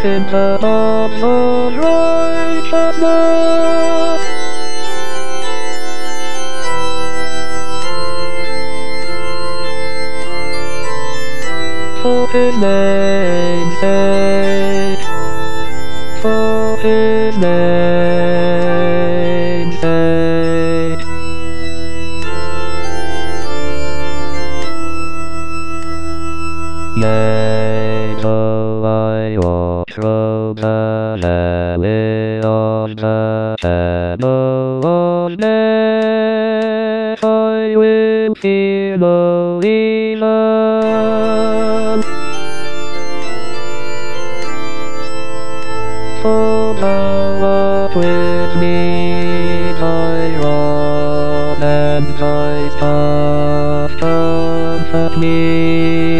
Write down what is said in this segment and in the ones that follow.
in the paths of righteousness. For his name's sake. For his name's sake. Yea, though I walk through the valley of the shadow of death, I will fear no evil. For thou art with me, thy rod and thy staff comfort me.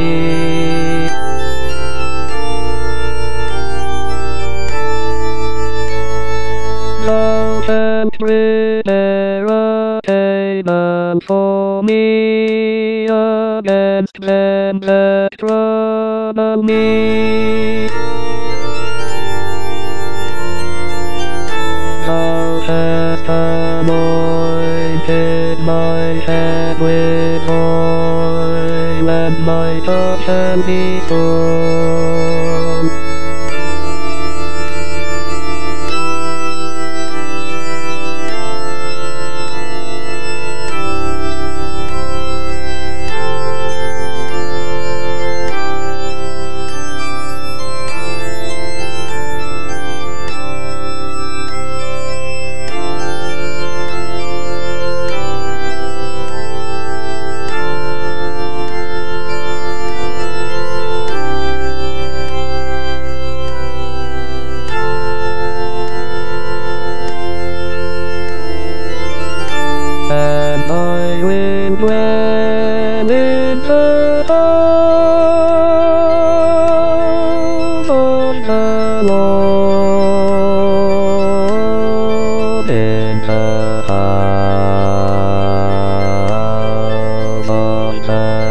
Thou canst prepare a table for me against them that trouble me. Thou hast anointed my head with oil, and my cup shall be full. And I will dwell in the house of the Lord, in the house of the